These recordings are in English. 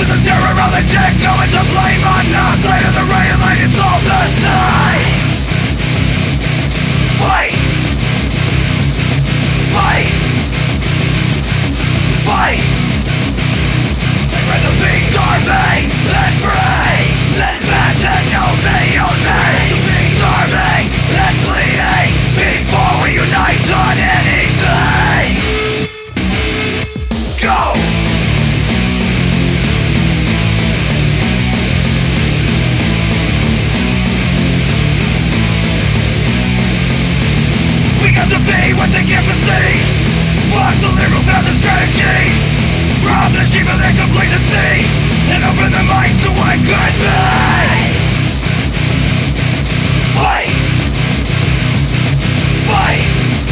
the terror of the chick, going to blame on us. Light of the rain and light, it's all the same. Fight! Fight! Fight! I'd rather be starving than free, than fat and know they own me. Be starving than bleeding before we unite on anything. Go! We got to be what they can't foresee. Fuck the liberal passive strategy. Rob the sheep of their complacency and open their minds to what could be. Fight! Fight!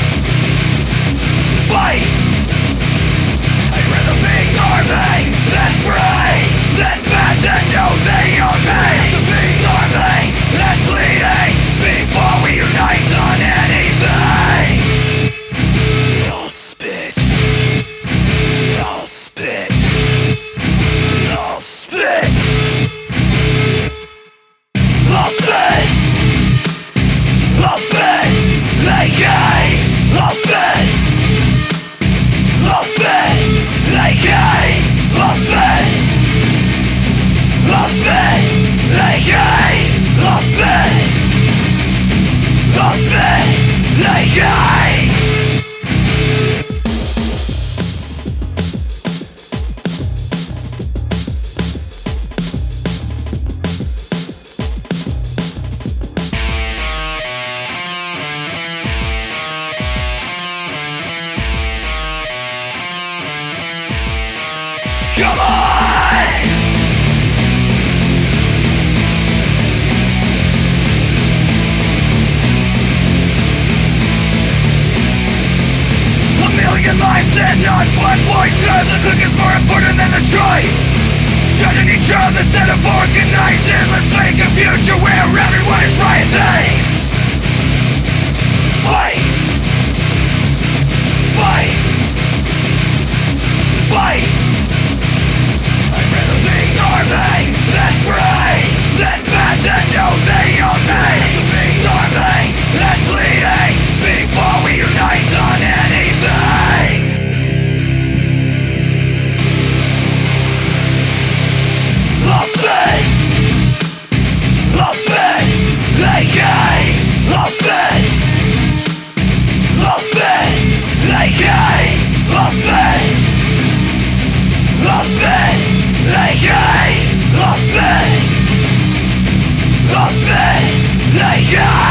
Fight! I'd rather be starving than free, than fat and know they own me. To be starving than bleeding before we unite on anything. I'll spit. I'll spit. I'll spit. I'll spit. I'll spit. They gay. I'll spit. I'll spit. They gay. I'll spit. I'll spit. They gay. I'll spit. I'll spit. They gay. Come on! A million lives and not one voice, 'cause the click is more important than the choice. Judging each other instead of organizing. Let's make a future where everyone is rioting. Fight! Fight! Fight! I'd rather be starving than free, than fat and know they own me. To be starving than bleeding before we unite on anything. I'll spit. I'll spit. They gay. I'll spit. I'll spit. They gay. I'll spit. I'll spit. They gay. I'll spit. I'll spit. They gay.